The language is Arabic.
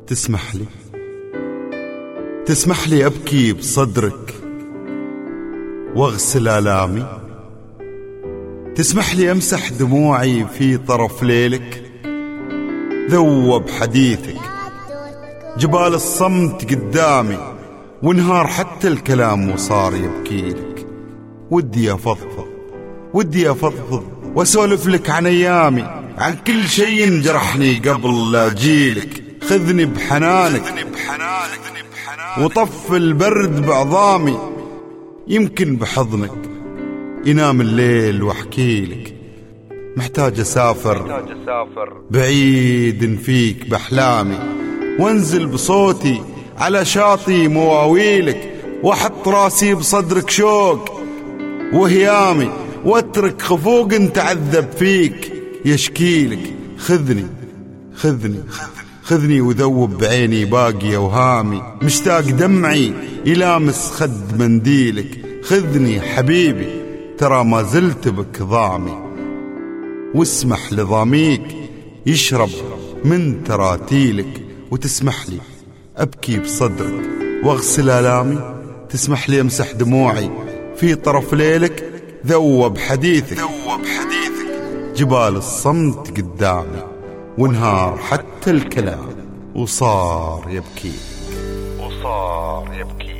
تسمح لي أبكي بصدرك واغسل آلامي. تسمح لي أمسح دموعي في طرف ليلك. ذوب حديثك جبال الصمت قدامي، وانهار حتى الكلام وصار يبكيلك. ودي أفضفض وأسولف لك عن أيامي، عن كل شيء جرحني قبل لا أجيلك. خذني بحنانك وطف البرد بعظامي، يمكن بحضنك ينام الليل واحكيلك. محتاج أسافر بعيد فيك بأحلامي، وانزل بصوتي على شاطئ مواويلك، واحط راسي بصدرك شوق وهيامي، واترك خفوق تعذب فيك يشكيلك. خذني وذوب بعيني باقي أوهامي، مشتاق دمعي يلامس خد منديلك. خذني حبيبي ترى ما زلت بك ضامي، واسمح لضاميك يشرب من تراتيلك. وتسمح لي أبكي بصدرك واغسل آلامي، تسمح لي أمسح دموعي في طرف ليلك. ذوب حديثك جبال الصمت قدامي، وانهار حتى الكلام وصار يبكي.